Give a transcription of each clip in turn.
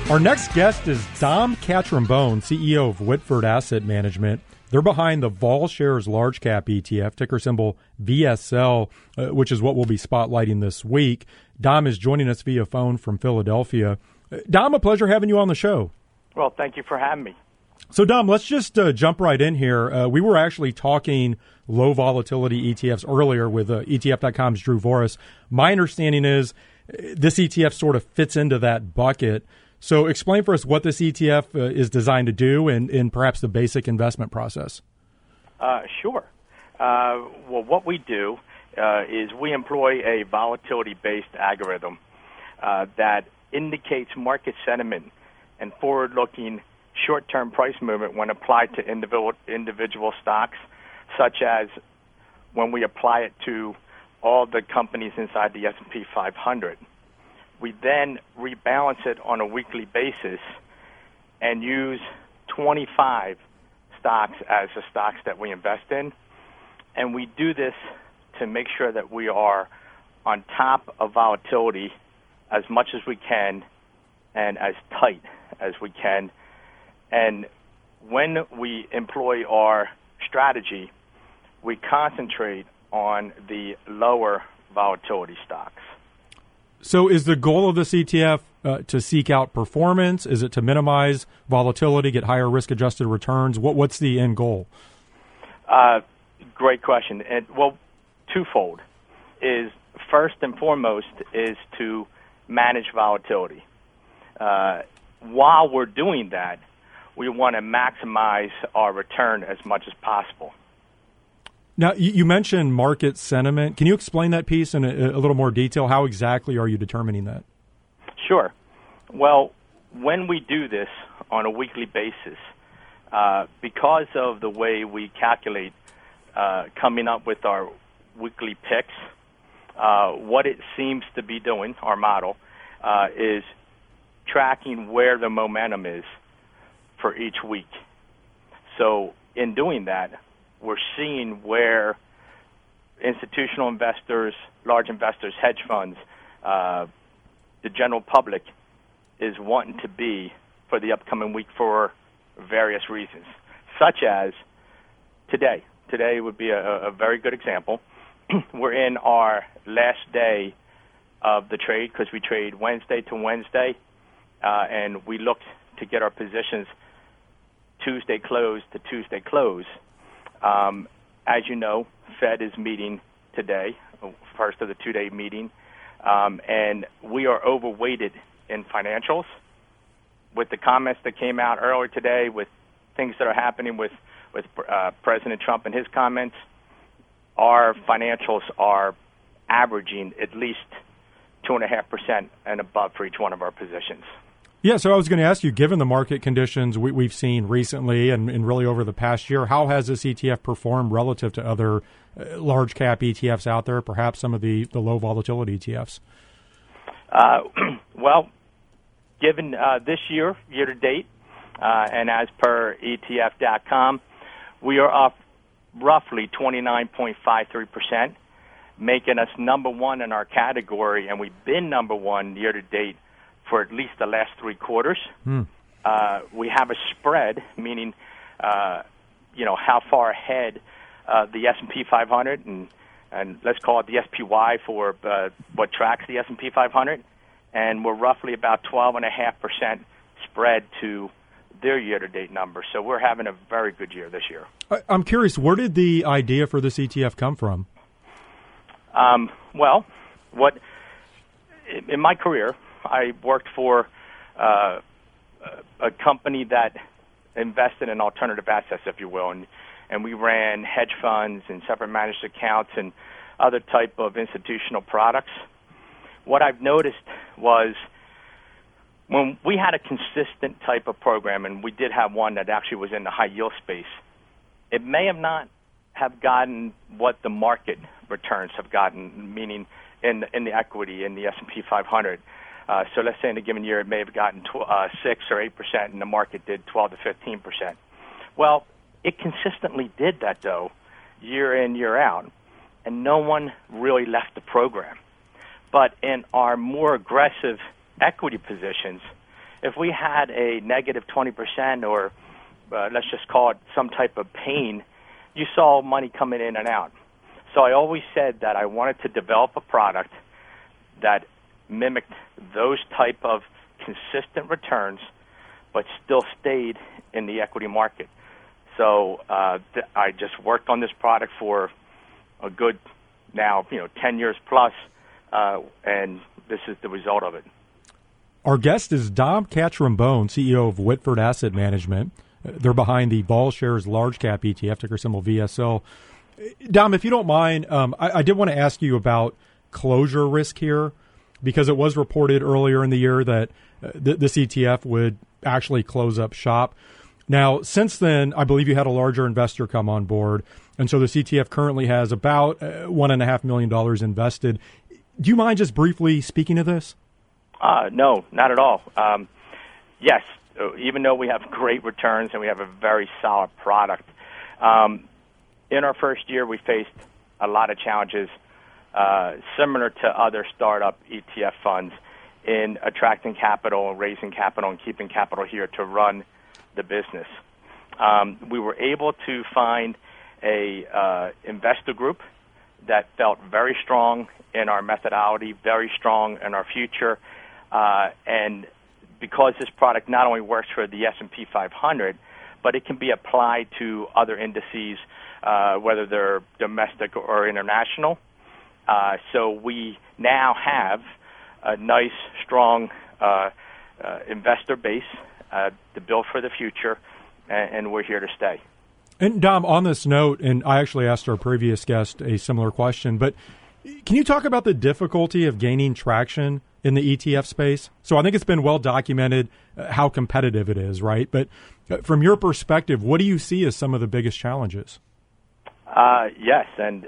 Our next guest is Dom Catrimbone, CEO of Whitford Asset Management. They're behind the Vol Shares Large Cap ETF, ticker symbol VSL, which is what we'll be spotlighting this week. Dom is joining us via phone from Philadelphia. Dom, a pleasure having you on the show. Well, thank you for having me. So, Dom, let's just jump right in here. We were actually talking low volatility ETFs earlier with ETF.com's Drew Voris. My understanding is this ETF sort of fits into that bucket. So explain for us what this ETF is designed to do and perhaps the basic investment process. Sure. Well, what we do is we employ a volatility-based algorithm that indicates market sentiment and forward-looking short-term price movement when applied to individual stocks, such as when we apply it to all the companies inside the S&P 500. We then rebalance it on a weekly basis and use 25 stocks as the stocks that we invest in. And we do this to make sure that we are on top of volatility as much as we can and as tight as we can. And when we employ our strategy, we concentrate on the lower volatility stocks. So is the goal of this ETF to seek out performance? Is it to minimize volatility, get higher risk-adjusted returns? What's the end goal? Great question. And, well, twofold. First and foremost is to manage volatility. While we're doing that, we want to maximize our return as much as possible. Now, you mentioned market sentiment. Can you explain that piece in a little more detail? How exactly are you determining that? Sure. Well, when we do this on a weekly basis, because of the way we calculate coming up with our weekly picks, what it seems to be doing, our model, is tracking where the momentum is for each week. So in doing that, we're seeing where institutional investors, large investors, hedge funds, the general public is wanting to be for the upcoming week for various reasons, such as today. Today would be a very good example. We're in our last day of the trade because we trade Wednesday to Wednesday, and we look to get our positions Tuesday close to Tuesday close. As you know, Fed is meeting today, first of the two-day meeting, and we are overweighted in financials. With the comments that came out earlier today, with things that are happening with President Trump and his comments, our financials are averaging at least 2.5% and above for each one of our positions. Yeah, so I was going to ask you, given the market conditions we've seen recently and really over the past year, how has this ETF performed relative to other large cap ETFs out there, perhaps some of the low volatility ETFs? Well, given this year to date, and as per ETF.com, we are up roughly 29.53%, making us number one in our category, and we've been number one year to date for at least the last three quarters. We have a spread, meaning, how far ahead the S&P 500, and let's call it the SPY for what tracks the S&P 500, and we're roughly about 12.5% spread to their year-to-date number. So we're having a very good year this year. I'm curious, where did the idea for this ETF come from? Well, in my career, I worked for a company that invested in alternative assets, if you will, and we ran hedge funds and separate managed accounts and other type of institutional products. What I've noticed was when we had a consistent type of program, and we did have one that actually was in the high yield space, it may have not have gotten what the market returns have gotten, meaning in the equity in the S&P 500. So let's say in a given year it may have gotten 6 or 8%, and the market did 12 to 15%. Well, it consistently did that, though, year in, year out, and no one really left the program. But in our more aggressive equity positions, if we had a negative 20% or let's just call it some type of pain, you saw money coming in and out. So I always said that I wanted to develop a product that mimicked those type of consistent returns, but still stayed in the equity market. So I just worked on this product for a good now 10 years plus, and this is the result of it. Our guest is Dom Catrambone, CEO of Whitford Asset Management. They're behind the Vol Shares Large Cap ETF, ticker symbol VSL. Dom, if you don't mind, I did want to ask you about closure risk here, because it was reported earlier in the year that this ETF would actually close up shop. Now, since then, I believe you had a larger investor come on board, and so this ETF currently has about $1.5 million invested. Do you mind just briefly speaking to this? No, not at all. Yes, even though we have great returns and we have a very solid product, in our first year we faced a lot of challenges similar to other startup ETF funds in attracting capital, raising capital, and keeping capital here to run the business. We were able to find a investor group that felt very strong in our methodology, very strong in our future, and because this product not only works for the S&P 500, but it can be applied to other indices, whether they're domestic or international. So we now have a nice, strong investor base to build for the future, and we're here to stay. And Dom, on this note, and I actually asked our previous guest a similar question, but can you talk about the difficulty of gaining traction in the ETF space? So I think it's been well documented how competitive it is, right? But from your perspective, what do you see as some of the biggest challenges? Yes, and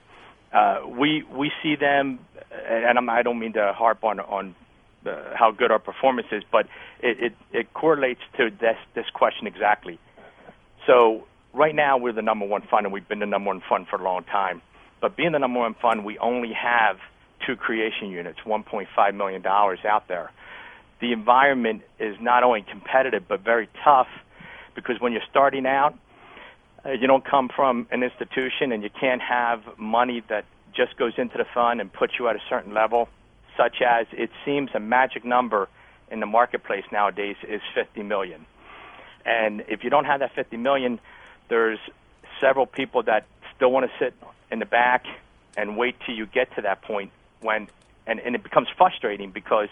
we see them, and I don't mean to harp on how good our performance is, but it correlates to this question exactly. So right now we're the number one fund, and we've been the number one fund for a long time. But being the number one fund, we only have 2 creation units, $1.5 million out there. The environment is not only competitive but very tough, because when you're starting out, you don't come from an institution, and you can't have money that just goes into the fund and puts you at a certain level, such as it seems a magic number in the marketplace nowadays is $50 million. And if you don't have that $50 million, there's several people that still want to sit in the back and wait till you get to that point when, and it becomes frustrating because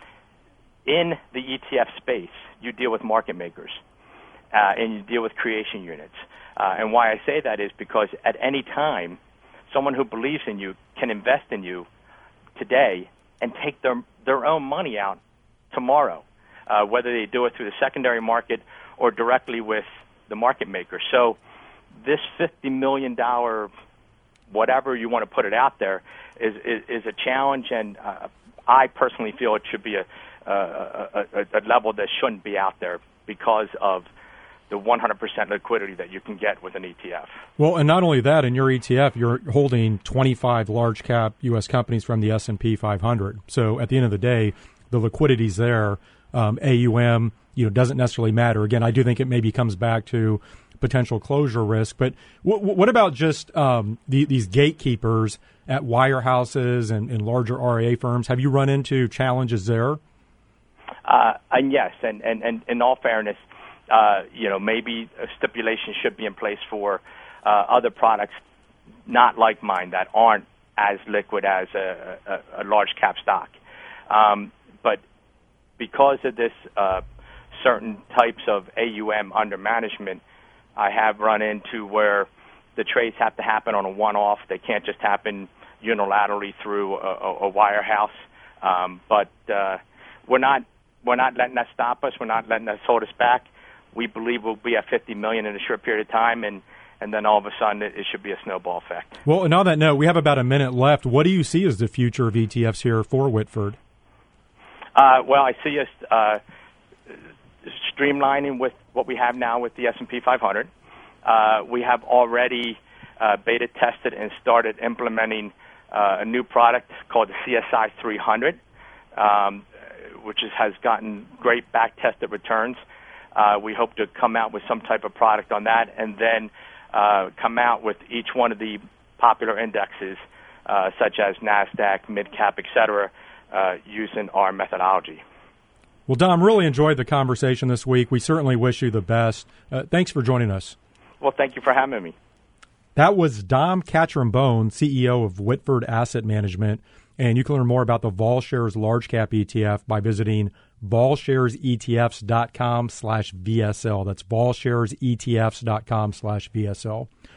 in the ETF space, you deal with market makers and you deal with creation units. And why I say that is because at any time, someone who believes in you can invest in you today and take their own money out tomorrow, whether they do it through the secondary market or directly with the market maker. So this $50 million, whatever you want to put it out there, is a challenge, and I personally feel it should be a level that shouldn't be out there because of the 100% liquidity that you can get with an ETF. Well, and not only that, in your ETF, you're holding 25 large cap U.S. companies from the S&P 500. So at the end of the day, the liquidity's there. AUM, doesn't necessarily matter. Again, I do think it maybe comes back to potential closure risk. But what about just these gatekeepers at wirehouses and larger RIA firms? Have you run into challenges there? And yes, and in all fairness, maybe a stipulation should be in place for other products not like mine that aren't as liquid as a large cap stock. But because of this certain types of AUM under management, I have run into where the trades have to happen on a one-off. They can't just happen unilaterally through a wirehouse. But we're not letting that stop us. We're not letting that hold us back. We believe we'll be at $50 million in a short period of time, and then all of a sudden it should be a snowball effect. Well, and on that note, we have about a minute left. What do you see as the future of ETFs here for Whitford? Well, I see us streamlining with what we have now with the S&P 500. We have already beta tested and started implementing a new product called the CSI 300. which has gotten great back-tested returns. We hope to come out with some type of product on that, and then come out with each one of the popular indexes, such as NASDAQ, MidCap, et cetera, using our methodology. Well, Dom, really enjoyed the conversation this week. We certainly wish you the best. Thanks for joining us. Well, thank you for having me. That was Dom Catron-Bone, CEO of Whitford Asset Management. And you can learn more about the VolShares Large Cap ETF by visiting volsharesetfs.com/VSL. That's volsharesetfs.com/VSL.